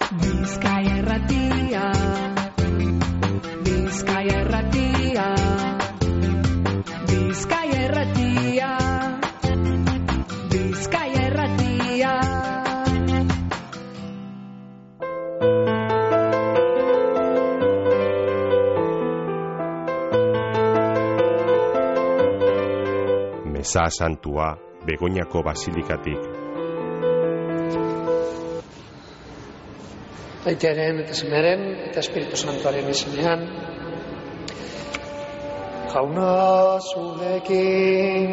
Bizkaia Irratia, Bizkaia Irratia, Bizkaia Irratia, Bizkaia Irratia. Meza Santua, Begoñako Basilikatik. Aitaren eta Semearen eta Espiritu Santuaren izenean. Jauna zurekin.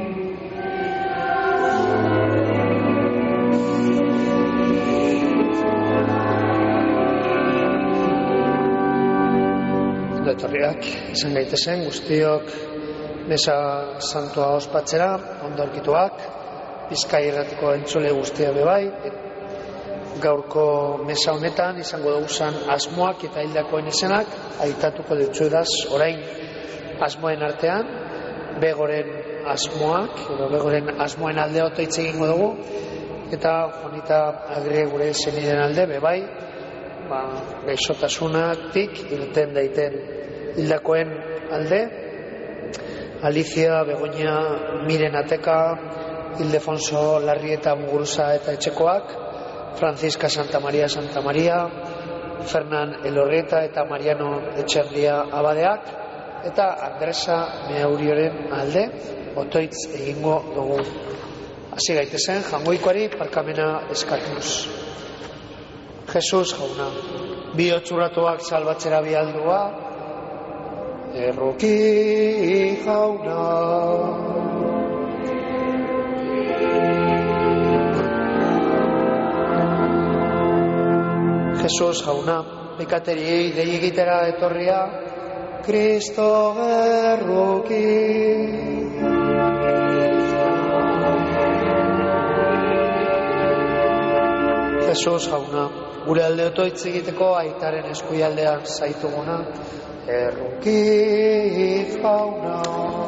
Etorriak izan gaitezen guztiok Meza Santua ospatzera, ondo aurkituak, Bizkaia Irratiko entzule guztia bebai. Gaurko mesa honetan izango duguzan asmoak eta hildakoen izenak aitatuko ditzuedaz orain asmoen artean Begoren asmoak edo Begoren asmoen alde otoitz egingo dugu eta Juanita Agirre gure senideen alde bebai gaixotasunatik irten daiten hildakoen alde Alicia, Begoña, Miren Ateka, Ildefonso Larrieta Muguruza eta etxekoak, Francisca Santa Maria, Fernan Elorrieta eta Mariano Etxerdia abadeak, eta Andresa Meaurioren alde, otoitz egingo dugu. Hasi gaitezen, jangoikoari parkamena eskatuz. Jesus jauna, bi otzuratuak salbatzera bialdua, erroki jauna. Jesus jauna, pekateriei dei egitera etorria, Kristo erroki. Jesus jauna, gure alde otoitz egiteko aitaren eskuialdean zaituguna, erroki jauna.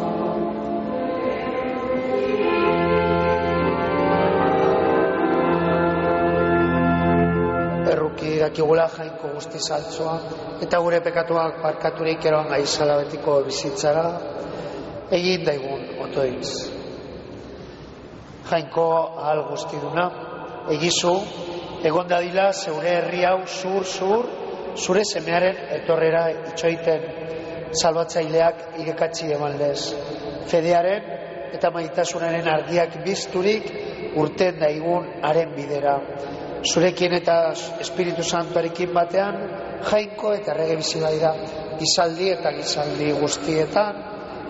Dakigula jainko guzti saltzoa eta gure pekatuak barkaturik eroan gaizala betiko bizitzara egin daigun otoitz. Jainko ahal guztiduna egizu egon dadila zeure herri hau zur zure semearen etorrera itxoiten salbatzaileak irekatzi emaldez. Fedearen eta maitasunaren argiak bizturik urten daigun haren bidera. Zurekin eta Espiritu Santuarekin batean, jainko eta errege bizi bai da, gizaldi eta gizaldi guztietan.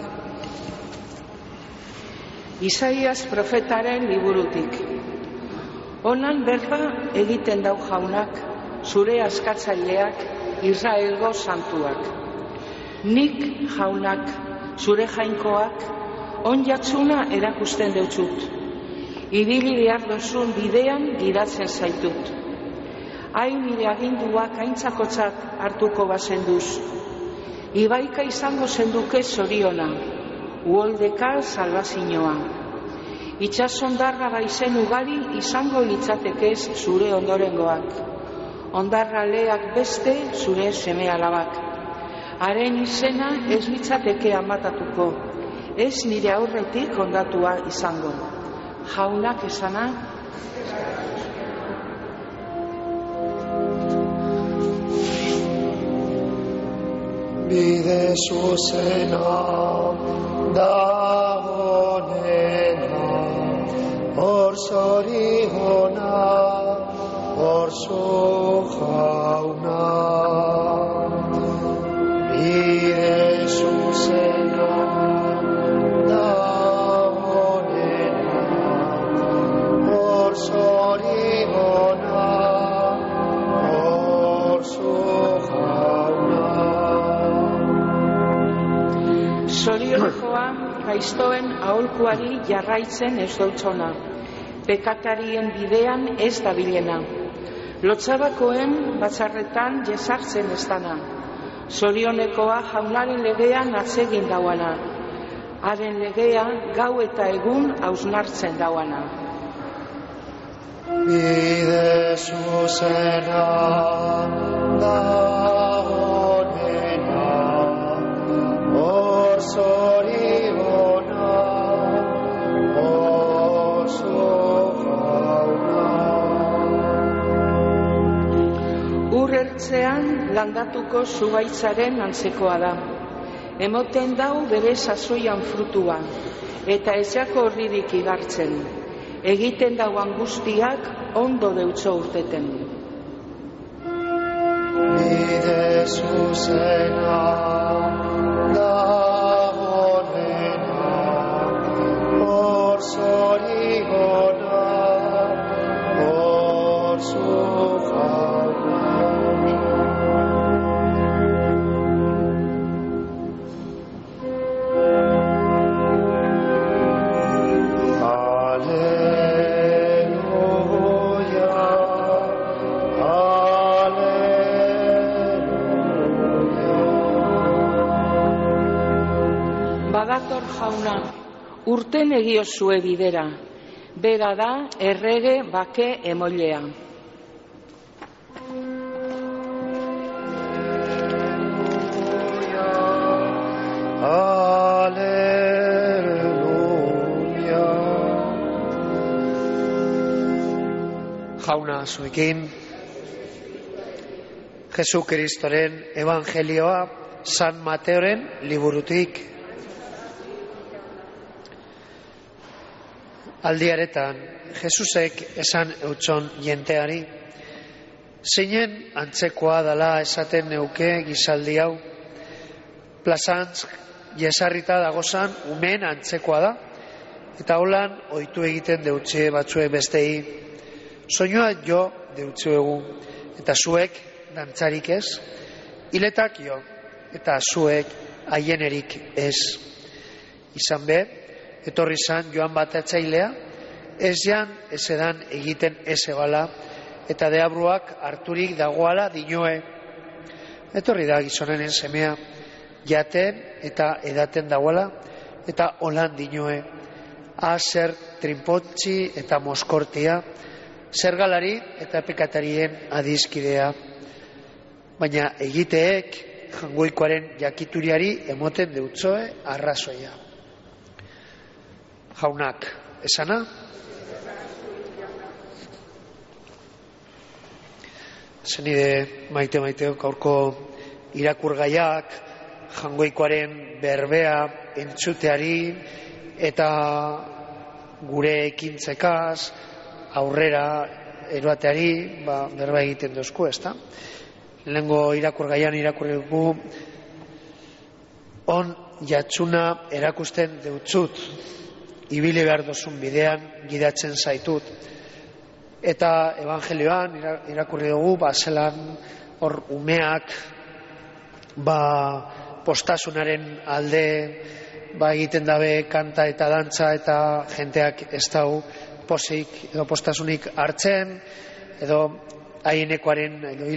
Isaias profetaren liburutik. Honan berba egiten dau jaunak, zure askatzaileak, Israelgo santuak. Nik jaunak, zure jainkoak, onjatzuna erakusten deutzut. Ibili behar dozun bidean gidatzen zaitut. Hain nire aginduak aintzakotzat hartuko bazenduz. Ibaika izango zenduke zoriona, uholdeka salbazinoa. Itxasondarra baizen ugari izango litzatekez zure ondorengoak. Ondarra leak beste zure seme alabak. Haren izena ez litzateke amatatuko, ez nire aurretik ondatua izango. Jaunak esana. Bide zuzena da honena, hor zorigona, hor zu jauna. Bide zuzena zorigona, hor zu jauna. Zorionekoa gaiztoen aholkuari jarraitzen ez doutzona, pekatarien bidean ez dabilena, lotzabakoen batzarretan jesartzen ez dana, zorionekoa jaunaren legean atzegin dauana, haren legea gau eta egun hausnartzen dauana. bide zuzena da honena, hor zorigona, oso jauna. Urrertzean landatuko zuhaitzaren antzekoa da. Emoten dau bere sasoian frutua, eta ez jako horririk igartzen. Egiten dauan guztiak ondo deutso urteten. Bide zuzena da honena, hor zorigona, hor zujauna. Badator jauna, urten egiozue bidera, bera da errege bake emoilea. Aleluia. Jauna zuekin, Jesu Kristoren evangelioa San Mateoren liburutik. Aldiaretan, Jesusek esan eutxon jenteari, zeinen antzekoa dala esaten neuke gizaldi hau, plazantz jesarrita dagozan umen antzekoa da, eta holan ohitu egiten deutxe batzue bestei, soinua jo deutzuegu, eta zuek dantzarik ez, hiletak jo, eta zuek haienerik ez. Izan be, etorri zan joan batatzailea, ez jan ez edan egiten ez ebala, eta deabruak harturik dagoala dinoe. Etorri da gizonenen semea, jaten eta edaten dagoela, eta holan dinoe. Zer trinpotzi eta moskortia, zergalari eta pekatarien adizkidea. Baina egiteek jangoikoaren jakituriari emoten deutzoe arrazoia. Jaunak, esana? Zenide maite gaurko irakurgaiak jangoikoaren berbea entzuteari eta gure ekintzekaz aurrera eroateari berba egiten dozku, ezta? Lehengo irakurgaian irakurri dugu on jatsuna erakusten deutzut, ibili behar dozun bidean gidatzen zaitut. Eta evangelioan irakurri dugu, zelan hor umeak postasunaren alde egiten dabe kanta eta dantza, eta jenteak ez dau posik edo postasunik hartzen, edo haienekoaren edo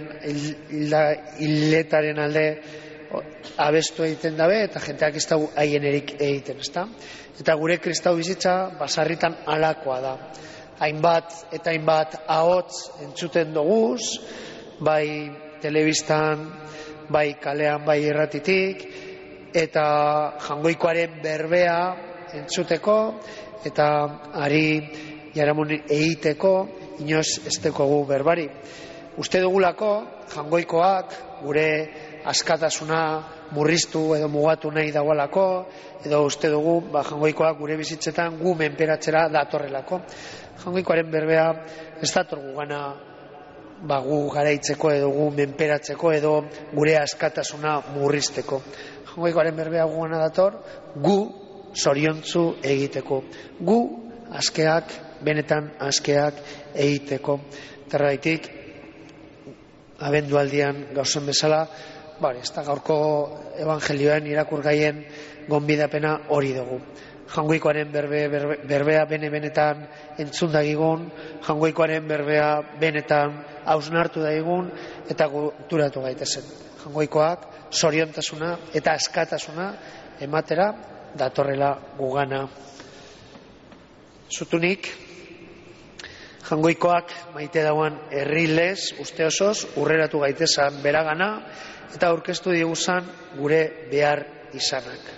hiletaren alde abestu egiten dabe, eta jenteak ez dau haienerik egiten, ezta? Eta gure kristau bizitza basarritan alakoa da. Hainbat eta hainbat ahots entzuten doguz, bai telebistan, bai kalean, bai irratitik, eta jangoikoaren berbea entzuteko, eta ari jaramun egiteko, inoz ez dekogu berbari. Uste dugulako, jangoikoak gure askatasuna murriztu edo mugatu nahi dagoelako, edo uste dugu jangoikoak gure bizitzetan gu menperatzera datorrelako. Jangoikoaren berbea ez dator gugana gu garaitzeko edo gu menperatzeko edo gure askatasuna murrizteko. Jangoikoaren berbea gugana dator gu zoriontzu egiteko. Gu askeak, benetan askeak egiteko. Terraitik, abendualdian gauzen bezala, ez da gaurko evangelioen irakurgaien gonbidapena hori dugu. Jangoikoaren berbea benetan entzun dagigun, jangoikoaren berbea benetan hausnartu daigun, eta guturatu gaitezen. Jangoikoak zoriontasuna eta askatasuna ematera datorrela gugana. Zutunik, Jangoikoak maite dauan herrilez, uste osoz, urreratu gaitezan beragana, eta aurkeztu diguzan gure behar izanak.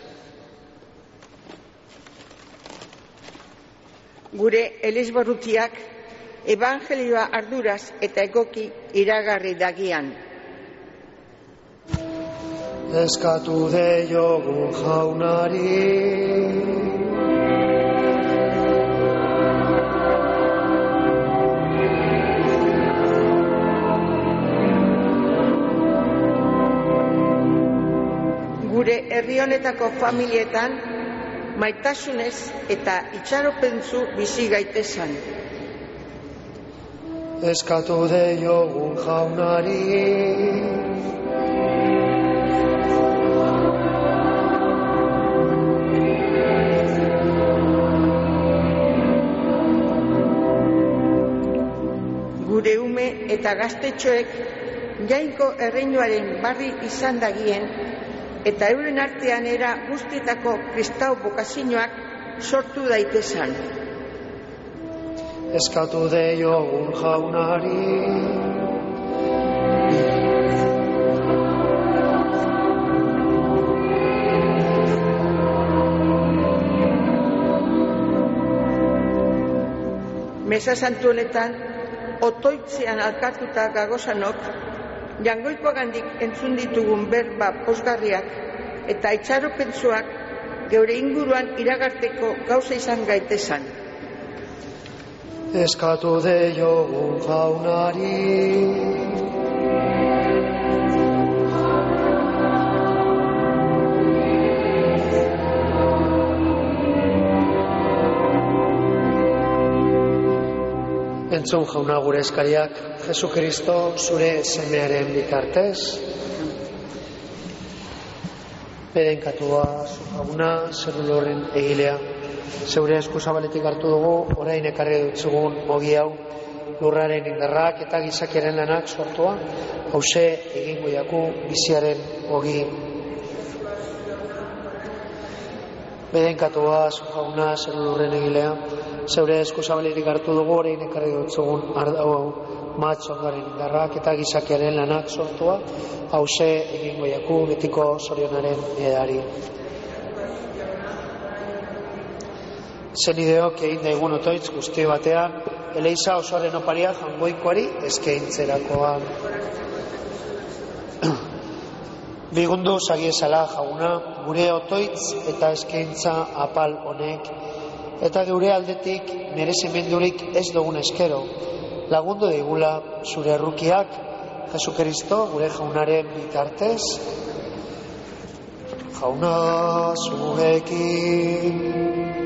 Gure elizbarrutiak evangelioa arduraz eta egoki iragarri dagian. Eskatu deiogun jaunari, gure herri honetako familietan maitasunez eta itxaropentsu bizi gaitezan. eskatu deiogun jaunari, gure ume eta gaztetxoek jainko erreinuaren barri izan dagien eta euren artean era guztietako kristau bokazioak sortu daitezan. eskatu deiogun jaunari, Meza santu honetan, otoitzean alkatuta gagozanok, jangoikoagandik entzun ditugun berba pozgarriak eta itxaropentsuak geure inguruan iragarteko gauza izan gaitezan. eskatu deiogun jaunari, entzun jauna gure eskariak, Jesu Kristo zure semearen bitartez. Bedenkatua zu jauna, zerrulu horren egilea. Zeure eskuzabaletik hartu dugu, orain ekarri dutzugun ogi hau, lurraren indarrak eta gizakiaren lanak sortua, hause egingo jaku biziaren ogi. Bedenkatua zu jauna, zerrulu horren egilea. Zeure eskuzabaletik hartu dugu, orain ekarri dutzugun hau, matzongaren indarrak eta gizakiaren lanak sortua, hause egingo jaku betiko zorionaren edari. Zenideok egin daigun otoitz guzti batean, Eleiza osoaren oparia jangoikoari eskaintzerakoan. Bigundu zagiezala jauna, gure otoitz eta eskaintza apal honek, eta geure aldetik merezimendurik ez dugun eskero, lagundu digula zure errukiak, Jesu Kristo gure jaunaren bitartez. Jauna zuekin.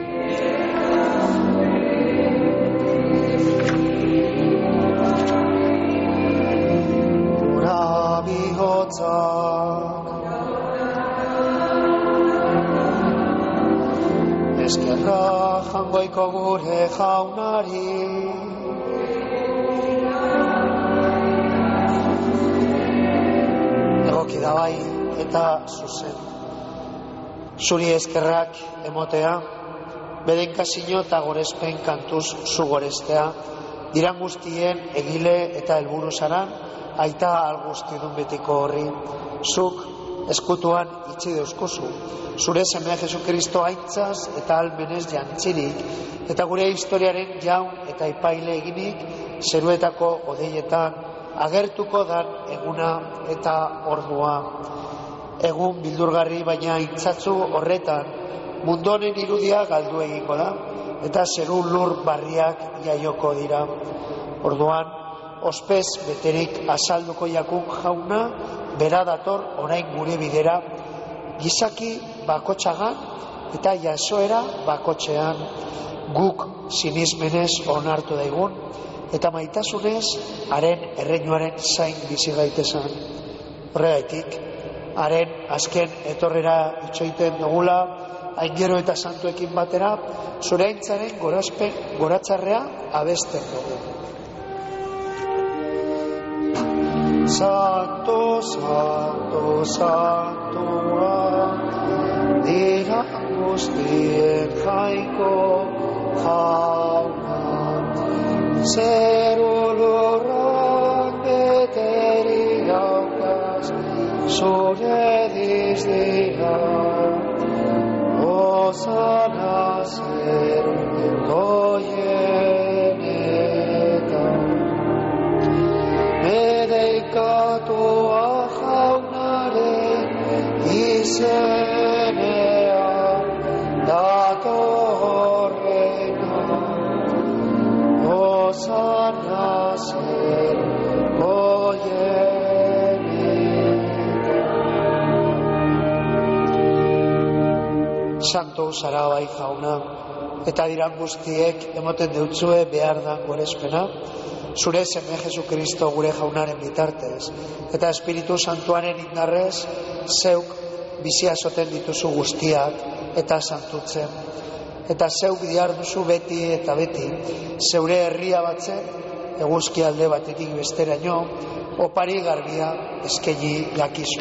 Gura bihotzak. Eskerra jangoiko gure jaunari. Egoki da bai eta zuzen. Zuri eskerrak emotea, bedenkazio eta gorespen kantuz zu gorestea, diran guztien egile eta helburu zaran, aita alguztidun betiko horri, zuk eskutuan itxi deuskuzu, zure semea Jesu Kristo aintzaz eta almenez jantzirik, eta gure historiaren jaun eta ipaile eginik, zeruetako odeietan, agertuko dan eguna eta ordua. Egun bildurgarri baina intzatzu horretan, mundu honen irudia galdu egingo da, eta zeru lur barriak jaioko dira. Orduan, ospez beterik azalduko jakun jauna, bera dator orain gure bidera, gizaki bakotxagan eta jasoera bakotxean, guk sinismenez onartu daigun, eta maitasunez haren erreinuaren zain bizi gaitezan. Horregaitik, haren azken etorrera itxoiten dugula, aingero eta santuekin batera, zure aintzaren goratzarrea abesten dugu. Santo, santo, santua, dira guztien jaiko jauna. zeru lurrak beterik daukaz, zure dizdia. Osana zeru goienetan, bedeikatua jaunaren izenean datorrena. Osana zeru goienetan. Santo zara bai jauna, eta diran guztiek emoten deutzue behar da gorespena, zure seme Jesukristo gure jaunaren bitartez, eta Espiritu Santuaren indarrez, zeuk bizia soten dituzu guztiak, eta santutzen. Eta zeuk diarduzu beti eta beti, zeure herria batzen, eguzki alde batetik besteraino, opari garbia eskegi dakizu.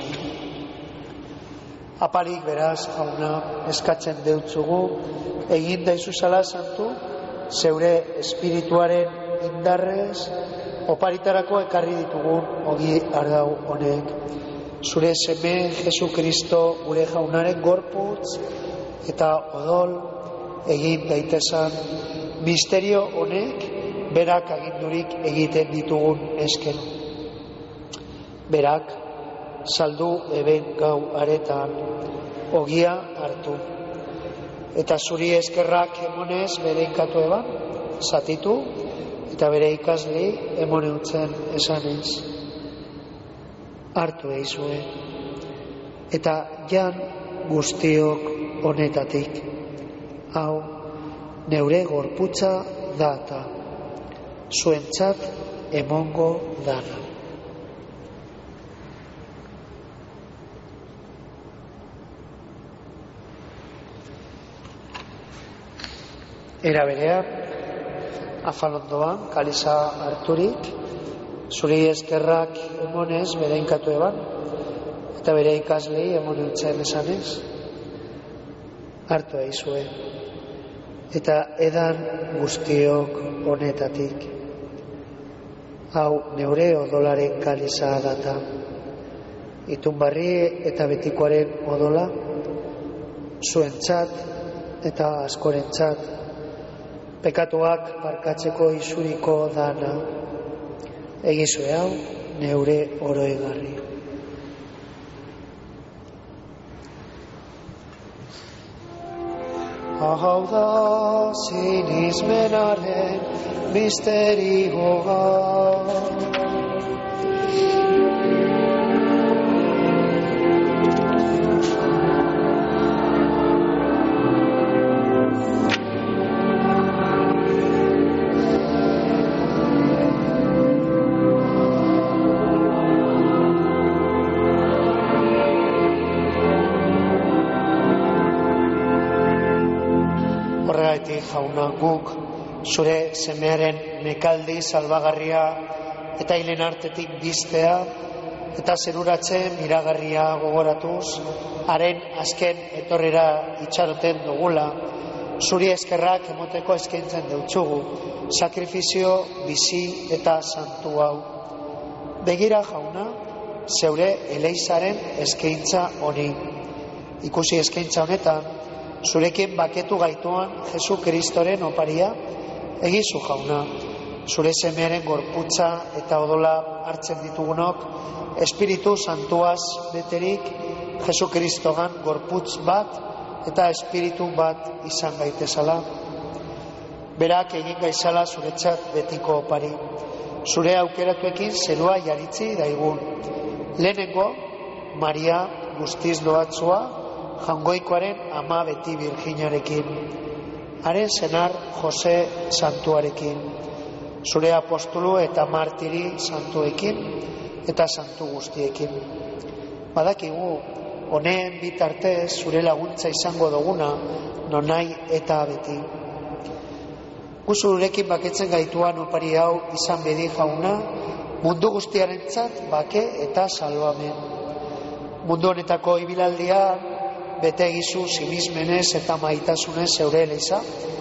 Apalik beraz, jauna, eskatzen deutzugu, egin daizuzala santu, zeure espirituaren indarrez, oparitarako ekarri ditugun ogi ardau honek. Zure seme Jesukristo gure jaunaren gorputz eta odol egin daitezan misterio honek berak agindurik egiten ditugun esken. Berak saldu eben gau aretan ogia hartu. Eta zuri eskerrak emonez bere inkatu eban, zatitu, eta bere ikasli emone utzen esanez. Hartu eizue, eta jan guztiok honetatik. Hau, neure gorputza data, zuentzat emongo dana. Era berean, afalondoan, kaliza harturik, zuri eskerrak emonez bere inkatu eban, eta bere ikaslei emone utzen esanez, hartu eizue, eta edan guztiok honetatik. Hau neure odolaren kaliza data, itunbarri eta betikoaren odola, zuentzat eta askorentzat, pekatuak barkatzeko isuriko dana, egizue hau neure oroigarri. Hau da sinismenaren misterioa, jauna guk zure semearen nekaldi salbagarria eta hilen artetik biztea eta zeruratze miragarria gogoratuz, haren azken etorrera itxaroten dugula, zuri eskerrak emoteko eskaintzen deutzugu, sakrifizio bizi eta santu hau. Begira jauna, zeure eleizaren eskaintza honi. Ikusi eskaintza honetan, zurekin baketu gaituan Jesu Kristoren oparia, egizu jauna, zure semearen gorputza eta odola hartzen ditugunok, Espiritu Santuaz beterik Jesu Kristogan gorputz bat eta espiritu bat izan gaitezala. Berak egin gaizala zuretzat betiko opari, zure aukeratuekin zerua jaritzi daigun. Lehenengo, Maria guztiz doatzua, Jangoikoaren ama beti virginarekin, haren senar Jose santuarekin, zure apostolu eta martiri santuekin eta santu guztiekin. Badakigu, honen bitartez zure laguntza izango duguna, nonai eta beti. Guzurekin baketzen gaituan opari hau izan bedi jauna, mundu guztiarentzat bake eta salbamen. Mundu honetako ibilaldia bete egizu sinismenez eta maitasunez zeure eleiza,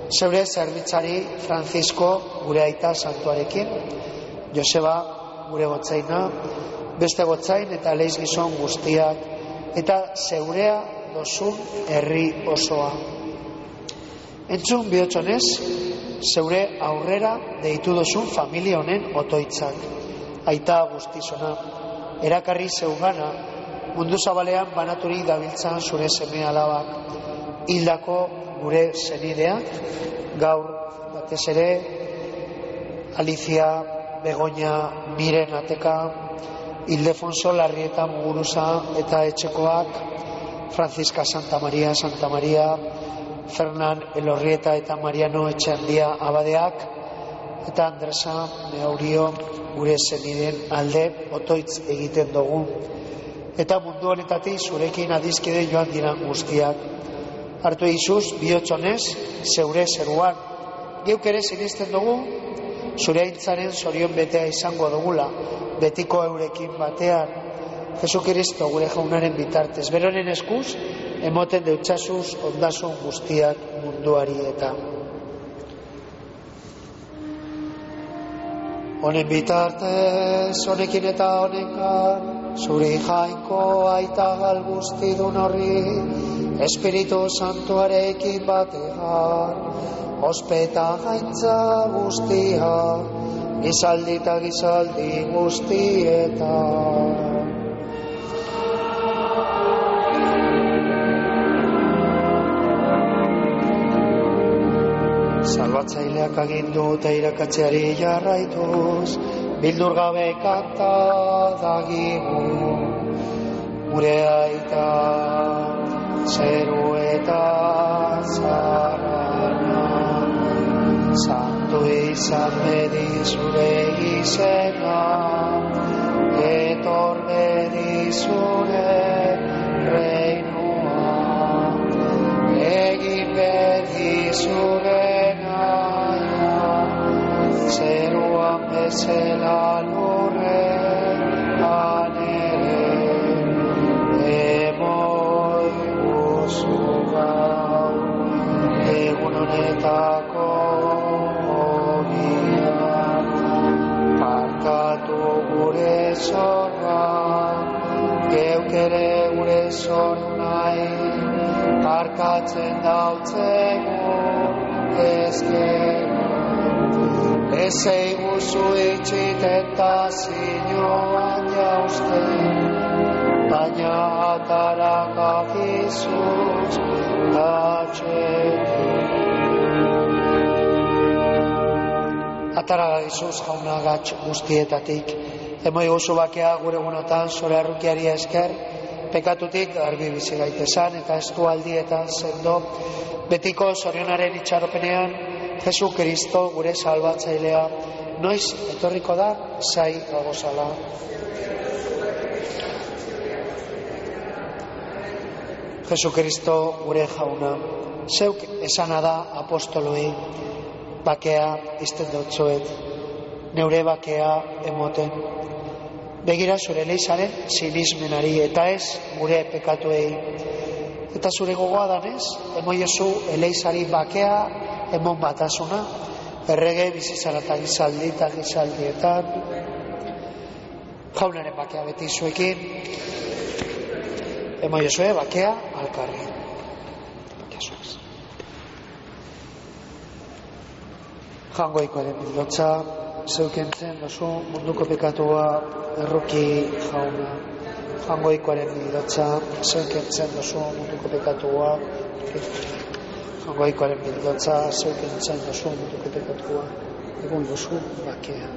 Zeure zerbitzari Francisco gure aita santuarekin, Joseba gure gotzaina, beste gotzain eta leiz gizon guztiak, eta zeurea dozun herri osoa. Entzun bihotzonez, zeure aurrera deitu dozun familia honen otoitzak. Aita guztizona, erakarri zeugana, mundu zabalean banaturik dabiltzan zure seme alabak, hildako gure senideak, gaur batez ere, Alicia, Begoña, Miren Ateka, Ildefonso Larrieta Muguruza eta etxekoak, Francisca Santa Maria, Fernan Elorrieta eta Mariano Etxeandia abadeak, eta Andresa Mehaurio gure zeniden alde otoitz egiten dugu. Eta mundu honetatik zurekin adizkide joan diran guztiak. Hartu izuz, bihotzonez, zeure zeruan. Geuk ere sinisten dugu, zure aintzaren zorion betea izango dugula, betiko eurekin batean, Jesu Kristo gure jaunaren bitartez, beronen eskuz, emoten deutsasuz ondasun guztiak munduari eta. Honen bitartez, honekin eta honengan, zure jainko aita gal guztidun horri, Espiritu Santuarekin batean, ospeta gaintza guztia, gizaldi eta gizaldi guztietan. Salbatzaileak agindu eta irakatzeari jarraituz, bildur gabe kanta dagigu, gure aita zeru eta zarana, santu izan bedi zure izena, etor bedi zure reinua, egin bedi zure zeruan bezala lurrean ere, emoi guzu gau, egun honetako ogiak, parkatu gure zorra, geuk ere gure zor nahi, parkatzen dautzegu ezkegu. Ez eiguzu itxit eta zinoan jausten, baina atarakak izuz atxetik. Atarakak izuz jauna gatx guztietatik, emo eiguzu bakea gure gunotan zore arrukiari esker, pekatutik argi bizi gaitezan eta estualdi eta sendo, betiko zorionaren itxaropenean, Jesu Kristo gure salbatzailea, noiz etorriko da, zai gagozala. Jesu Kristo gure jauna, zeuk esana da apostoloi, bakea izten dutzuet, neure bakea emoten. Begira zure leizaren sinismenari eta ez gure pekatuei. Eta zure gogoa danez, emoiezu eleizari bakea, emon batasuna, errege bizizara eta gizaldietan, jaunaren bakea beti zuekin, emoiezue bakea alkarri. Bakea zuez. Jangoikoaren bildotza, zeukentzen dozu munduko pekatua erruki jauna. Jangoikoaren bildotza, zeukentzen dozu munduko pekatua Jangoikoaren bildotza, zeukentzen dozu munduko pekatua, egun dozu bakea.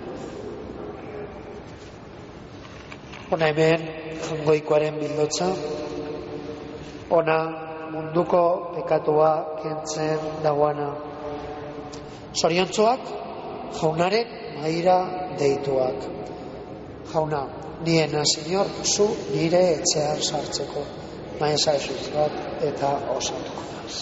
Ona hemen, jangoikoaren bildotza, ona munduko pekatua kentzen dagoana. Zoriontzuak, jaunaren maira deituak. Jauna, niena, senyor, zu nire etxean sartzeko, maesa esuz bat eta osatuko naz.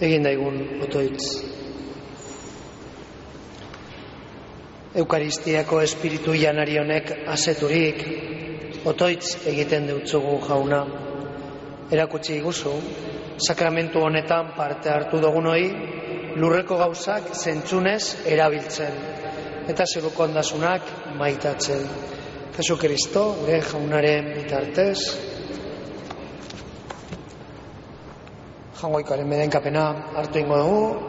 egin daigun otoitz. Eukaristiako espiritu janari honek aseturik, otoitz egiten deutzugu Jauna. Erakutsi iguzu, sakramentu honetan parte hartu dugunoi, lurreko gauzak zentzunez erabiltzen, eta zeruko ondasunak maitatzen. Jesu Kristo, gure Jaunaren bitartez, jangoikoaren bedenkapena hartu ingo dugu.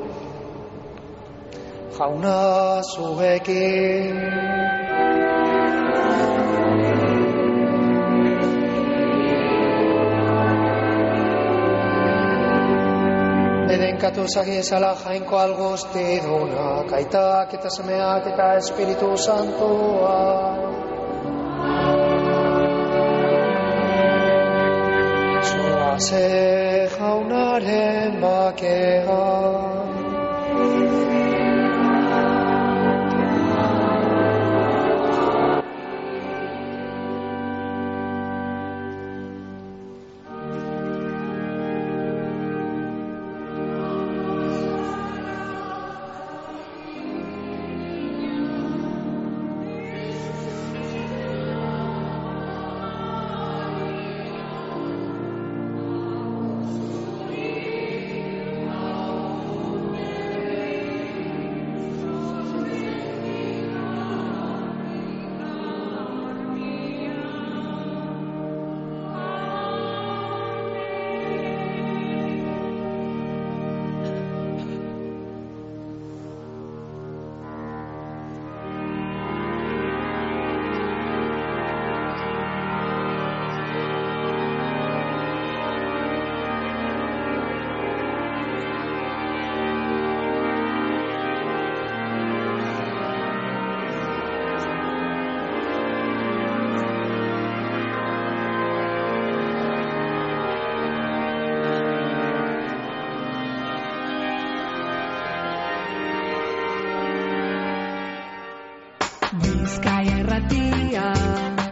Jauna zuekin. Bedenkatu zagiezala jainko alguzti dunak, aitak eta semeak eta Espiritu Santua. Zoaze Jaunaren bakea. Bizkaia Irratia.